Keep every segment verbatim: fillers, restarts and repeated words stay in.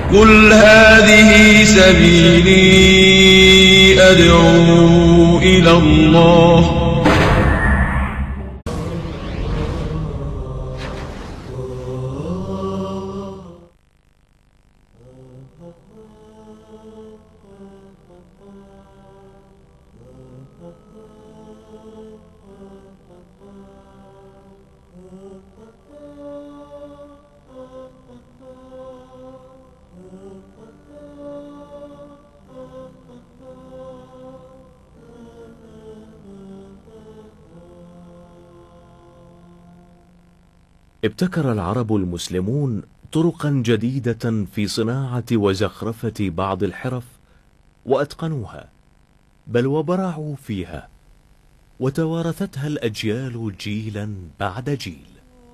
قل هذه سبيلي أدعو إلى الله. ابتكر العرب المسلمون طرقا جديدة في صناعة وزخرفة بعض الحرف وأتقنوها، بل وبرعوا فيها، وتوارثتها الأجيال جيلا بعد جيل.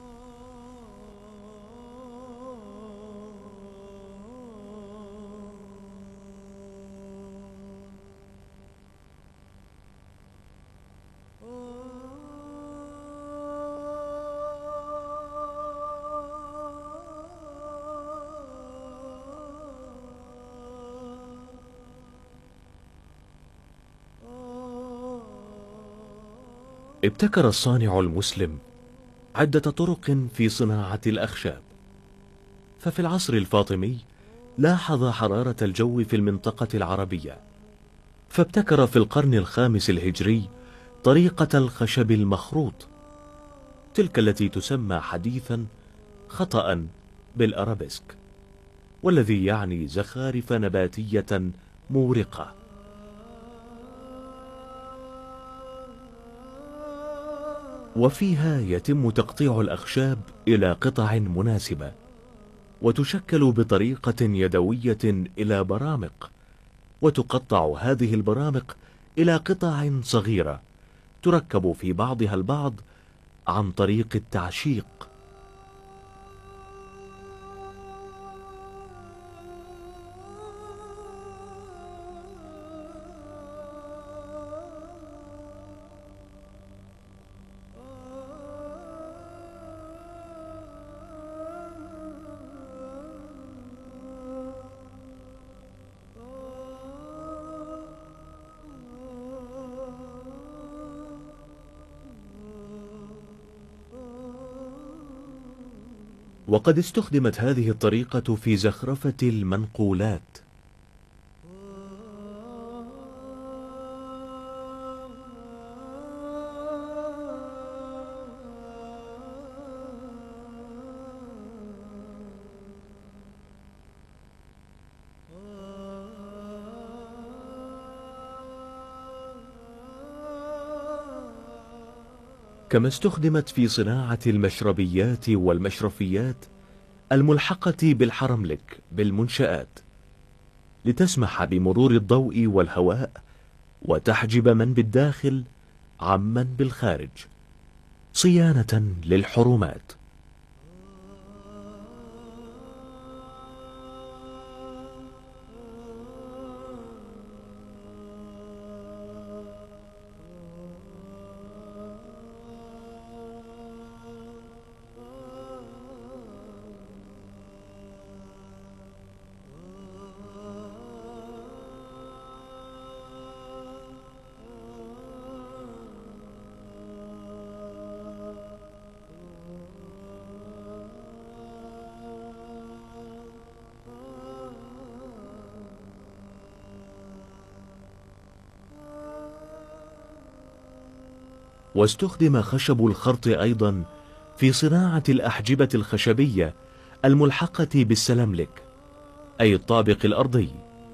ابتكر الصانع المسلم عدة طرق في صناعة الأخشاب، ففي العصر الفاطمي لاحظ حرارة الجو في المنطقة العربية، فابتكر في القرن الخامس الهجري طريقة الخشب المخروط، تلك التي تسمى حديثا خطأ بالأرابيسك، والذي يعني زخارف نباتية مورقة. وفيها يتم تقطيع الأخشاب إلى قطع مناسبة، وتشكل بطريقة يدوية إلى برامق، وتقطع هذه البرامق إلى قطع صغيرة تركب في بعضها البعض عن طريق التعشيق. وقد استخدمت هذه الطريقة في زخرفة المنقولات، كما استخدمت في صناعة المشربيات والمشرفيات الملحقة بالحرملك بالمنشآت، لتسمح بمرور الضوء والهواء وتحجب من بالداخل عمن بالخارج، صيانة للحرمات. واستخدم خشب الخرط أيضا في صناعة الأحجبة الخشبية الملحقة بالسلاملك، أي الطابق الأرضي.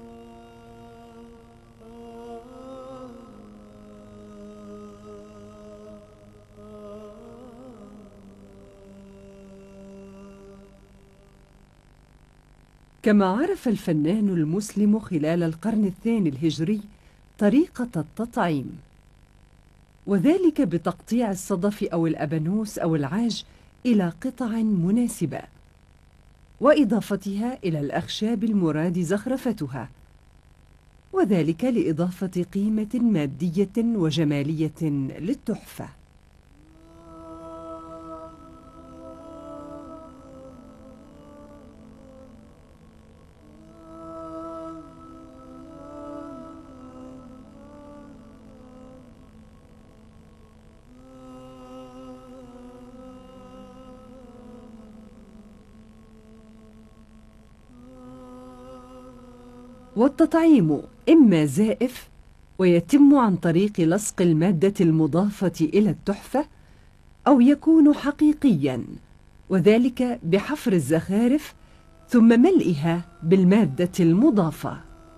كما عرف الفنان المسلم خلال القرن الثاني الهجري طريقة التطعيم، وذلك بتقطيع الصدف أو الأبانوس أو العاج إلى قطع مناسبة، وإضافتها إلى الأخشاب المراد زخرفتها، وذلك لإضافة قيمة مادية وجمالية للتحفة. والتطعيم إما زائف ويتم عن طريق لصق المادة المضافة إلى التحفة، أو يكون حقيقياً، وذلك بحفر الزخارف ثم ملئها بالمادة المضافة.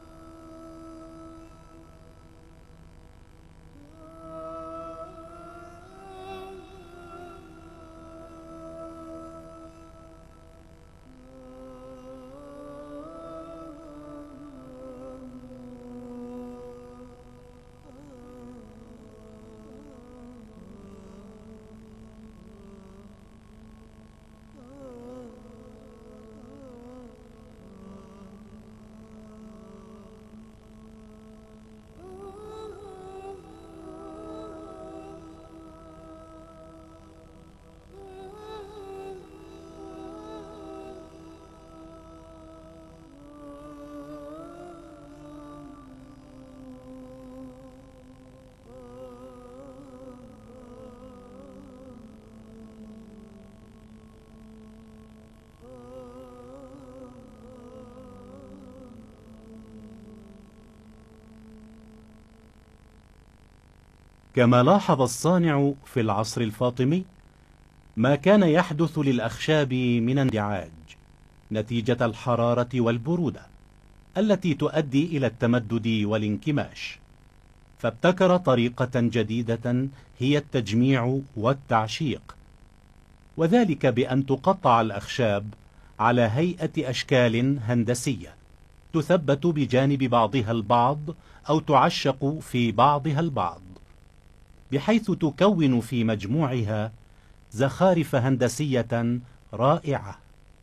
كما لاحظ الصانع في العصر الفاطمي ما كان يحدث للأخشاب من اندعاج نتيجة الحرارة والبرودة التي تؤدي إلى التمدد والانكماش، فابتكر طريقة جديدة هي التجميع والتعشيق، وذلك بأن تقطع الأخشاب على هيئة أشكال هندسية تثبت بجانب بعضها البعض أو تعشق في بعضها البعض، بحيث تكون في مجموعها زخارف هندسية رائعة.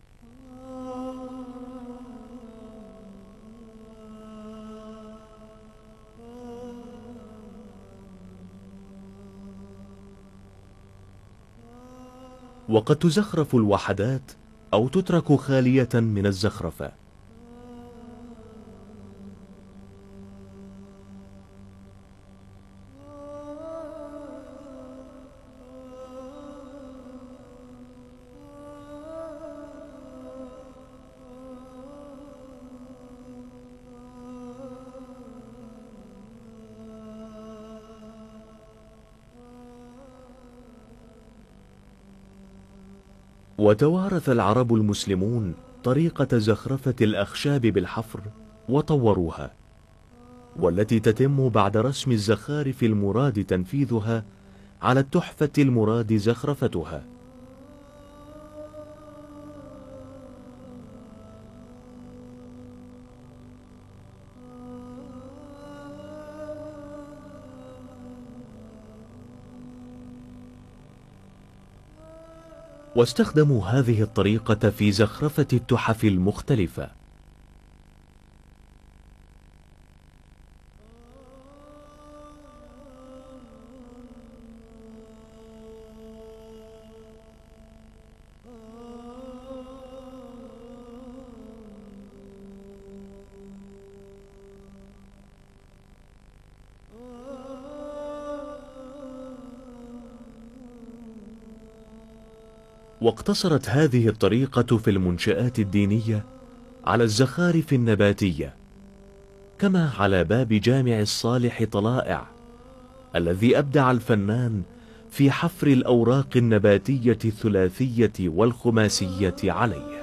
وقد تزخرف الوحدات أو تترك خالية من الزخرفة. وتوارث العرب المسلمون طريقة زخرفة الأخشاب بالحفر وطوروها، والتي تتم بعد رسم الزخارف المراد تنفيذها على التحفة المراد زخرفتها. واستخدموا هذه الطريقة في زخرفة التحف المختلفة. واقتصرت هذه الطريقة في المنشآت الدينية على الزخارف النباتية، كما على باب جامع الصالح طلائع الذي أبدع الفنان في حفر الأوراق النباتية الثلاثية والخماسية عليه.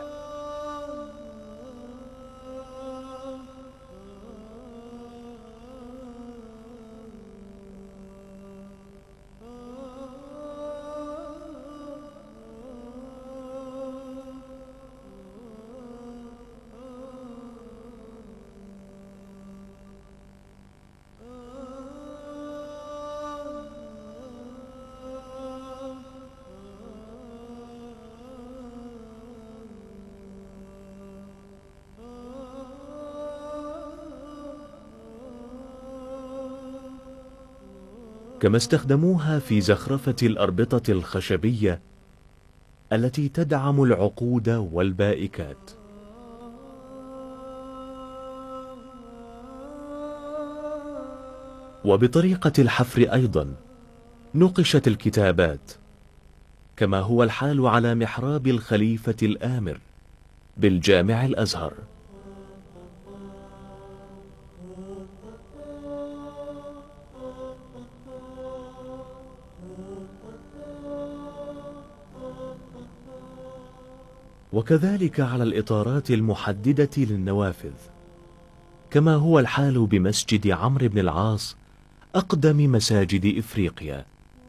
كما استخدموها في زخرفة الأربطة الخشبية التي تدعم العقود والبائكات. وبطريقة الحفر أيضا نقشت الكتابات، كما هو الحال على محراب الخليفة الآمر بالجامع الأزهر. وكذلك على الإطارات المحددة للنوافذ، كما هو الحال بمسجد عمرو بن العاص أقدم مساجد إفريقيا.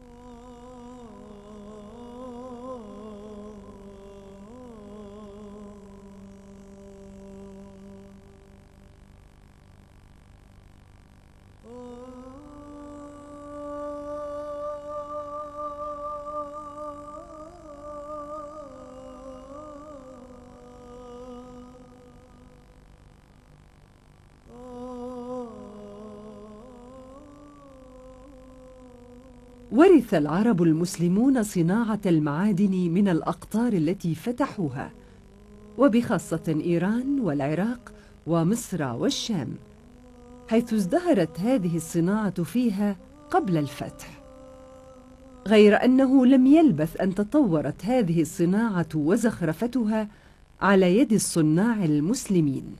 ورث العرب المسلمون صناعة المعادن من الأقطار التي فتحوها، وبخاصة إيران والعراق ومصر والشام، حيث ازدهرت هذه الصناعة فيها قبل الفتح. غير أنه لم يلبث أن تطورت هذه الصناعة وزخرفتها على يد الصناع المسلمين.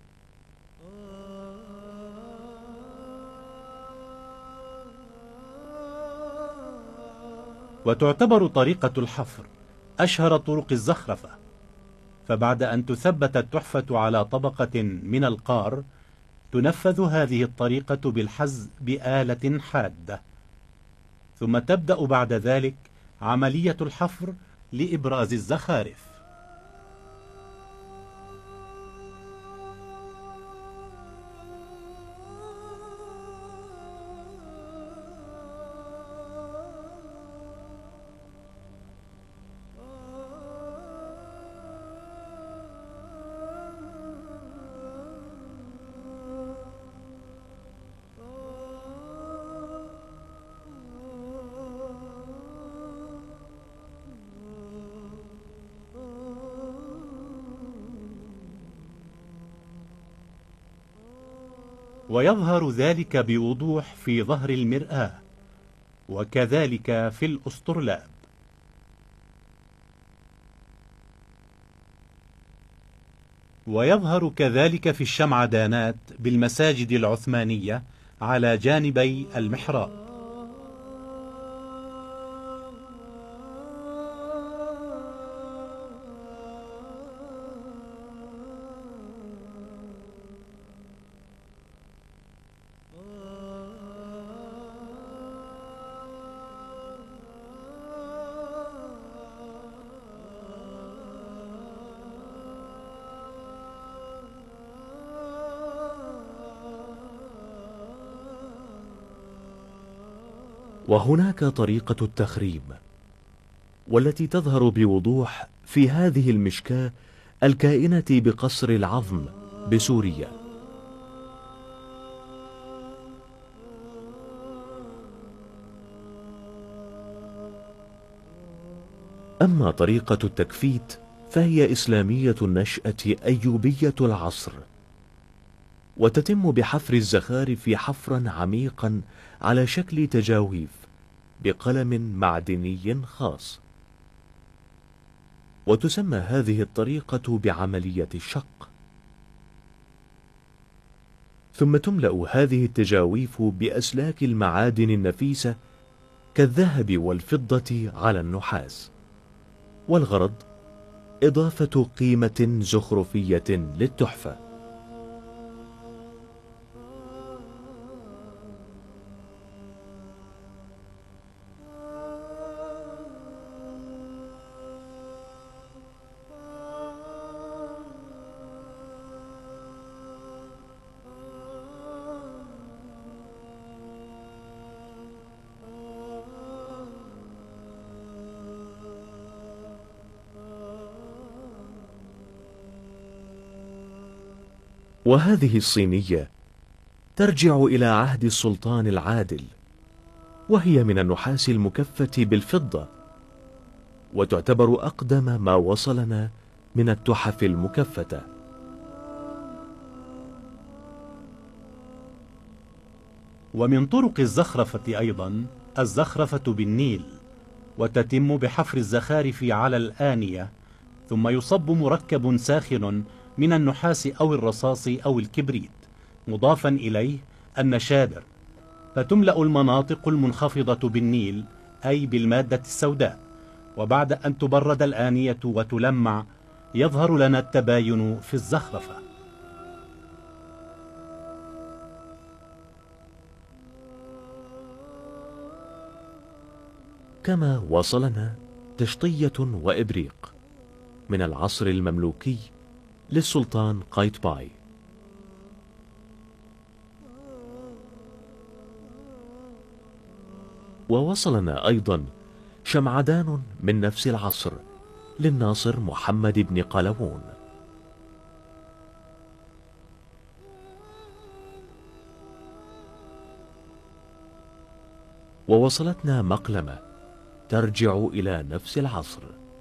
وتعتبر طريقة الحفر أشهر طرق الزخرفة، فبعد أن تثبت التحفة على طبقة من القار تنفذ هذه الطريقة بالحز بآلة حادة، ثم تبدأ بعد ذلك عملية الحفر لإبراز الزخارف. ويظهر ذلك بوضوح في ظهر المرآة، وكذلك في الأسطرلاب. ويظهر كذلك في الشمعدانات بالمساجد العثمانية على جانبي المحراب. وهناك طريقة التخريم، والتي تظهر بوضوح في هذه المشكاة الكائنة بقصر العظم بسوريا. أما طريقة التكفيت فهي إسلامية النشأة أيوبية العصر، وتتم بحفر الزخارف حفرا عميقا على شكل تجاويف بقلم معدني خاص، وتسمى هذه الطريقة بعملية الشق. ثم تملأ هذه التجاويف بأسلاك المعادن النفيسة كالذهب والفضة على النحاس، والغرض إضافة قيمة زخرفية للتحفة. وهذه الصينية ترجع إلى عهد السلطان العادل، وهي من النحاس المكفة بالفضة، وتعتبر أقدم ما وصلنا من التحف المكفة. ومن طرق الزخرفة أيضا الزخرفة بالنيل، وتتم بحفر الزخارف على الآنية، ثم يصب مركب ساخن من النحاس أو الرصاص أو الكبريت، مضافا إليه النشادر، فتملأ المناطق المنخفضة بالنيل أي بالمادة السوداء، وبعد أن تبرد الآنية وتلمع يظهر لنا التباين في الزخرفة. كما وصلنا تشطية وإبريق من العصر المملوكي للسلطان قايتباي. ووصلنا أيضا شمعدان من نفس العصر للناصر محمد بن قلاوون. ووصلتنا مقلمة ترجع إلى نفس العصر.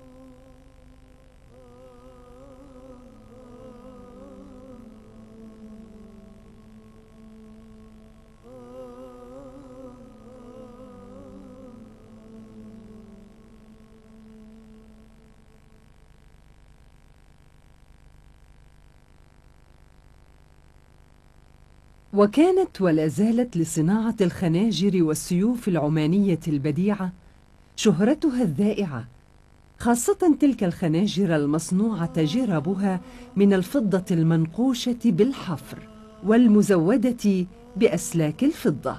وكانت ولا زالت لصناعة الخناجر والسيوف العمانية البديعة شهرتها الذائعة، خاصة تلك الخناجر المصنوعة جرابها من الفضة المنقوشة بالحفر والمزودة بأسلاك الفضة.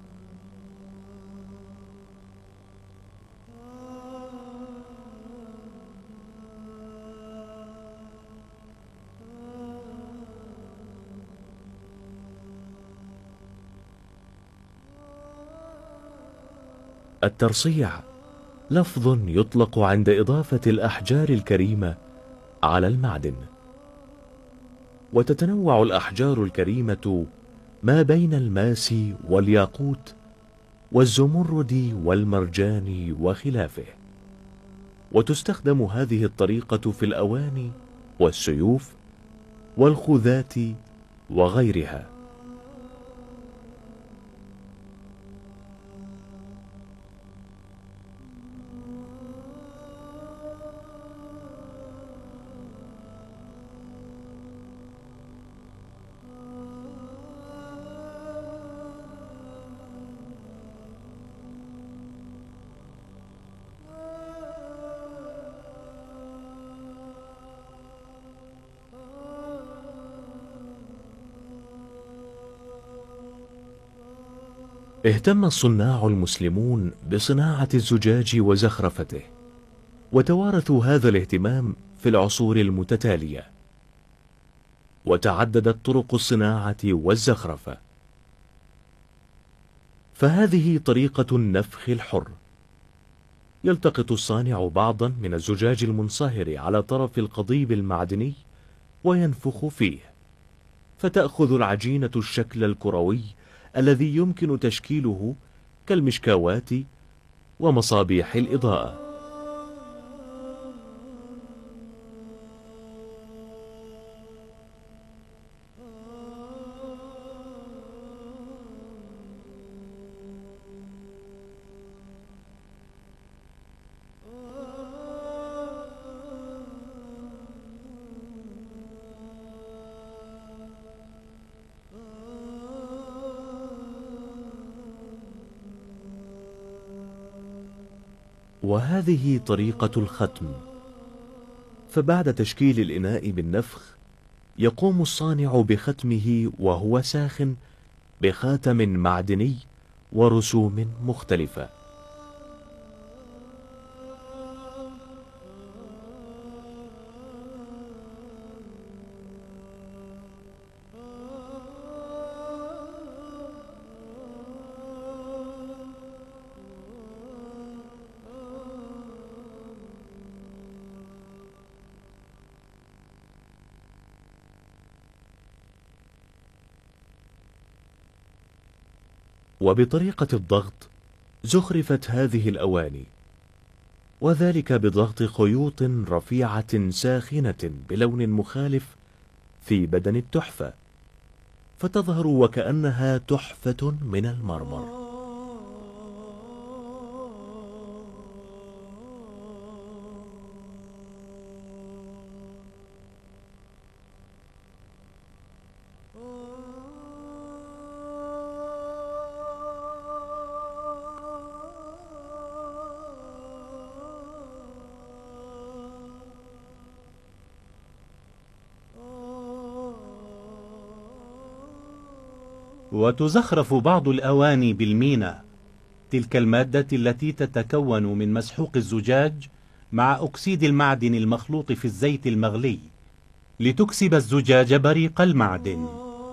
الترصيع لفظ يطلق عند إضافة الأحجار الكريمة على المعدن، وتتنوع الأحجار الكريمة ما بين الماس والياقوت والزمرد والمرجان وخلافه، وتستخدم هذه الطريقة في الأواني والسيوف والخوذات وغيرها. اهتم الصناع المسلمون بصناعة الزجاج وزخرفته، وتوارثوا هذا الاهتمام في العصور المتتالية، وتعددت طرق الصناعة والزخرفة. فهذه طريقة النفخ الحر، يلتقط الصانع بعضا من الزجاج المنصهر على طرف القضيب المعدني وينفخ فيه، فتأخذ العجينة الشكل الكروي الذي يمكن تشكيله كالمشكاوات ومصابيح الإضاءة. وهذه طريقة الختم. فبعد تشكيل الإناء بالنفخ يقوم الصانع بختمه وهو ساخن بخاتم معدني ورسوم مختلفة. وبطريقة الضغط زخرفت هذه الأواني، وذلك بضغط خيوط رفيعة ساخنة بلون مخالف في بدن التحفة، فتظهر وكأنها تحفة من المرمر. وتزخرف بعض الأواني بالمينا، تلك المادة التي تتكون من مسحوق الزجاج مع أكسيد المعدن المخلوط في الزيت المغلي لتكسب الزجاج بريق المعدن.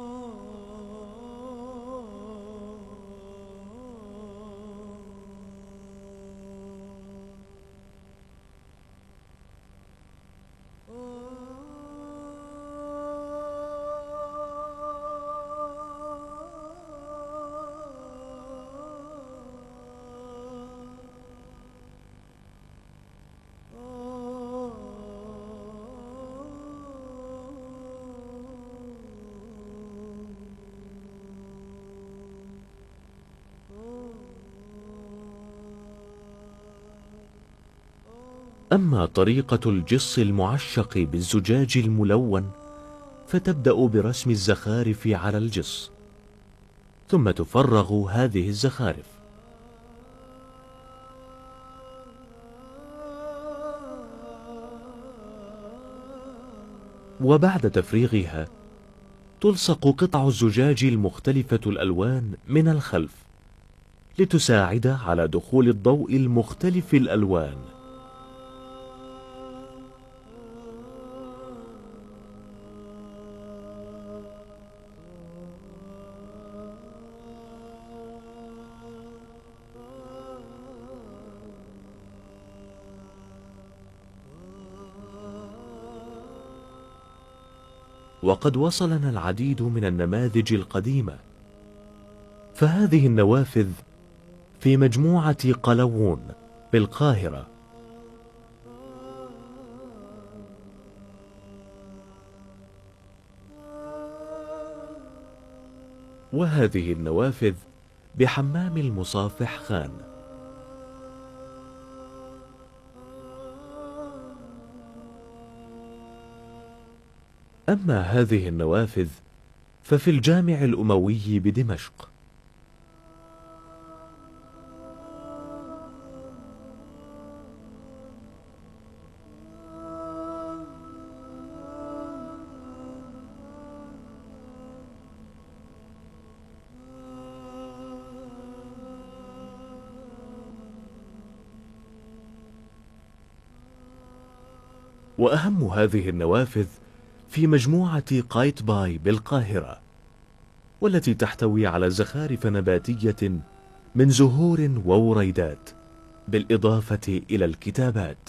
أما طريقة الجص المعشق بالزجاج الملون فتبدأ برسم الزخارف على الجص، ثم تفرغ هذه الزخارف، وبعد تفريغها تلصق قطع الزجاج المختلفة الألوان من الخلف لتساعد على دخول الضوء المختلف الألوان. وقد وصلنا العديد من النماذج القديمة، فهذه النوافذ في مجموعة قلاوون بالقاهرة، وهذه النوافذ بحمام المصافح خان. أما هذه النوافذ ففي الجامع الأموي بدمشق. وأهم هذه النوافذ في مجموعة قايتباي بالقاهرة، والتي تحتوي على زخارف نباتية من زهور ووريدات، بالإضافة إلى الكتابات.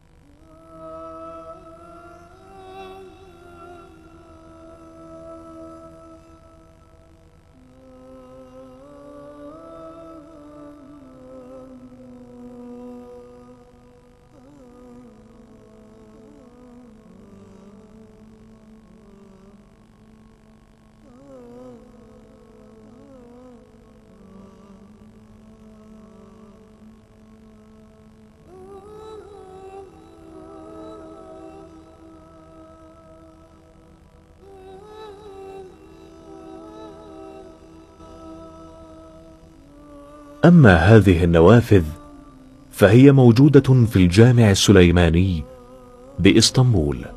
أما هذه النوافذ فهي موجودة في الجامع السليماني بإسطنبول.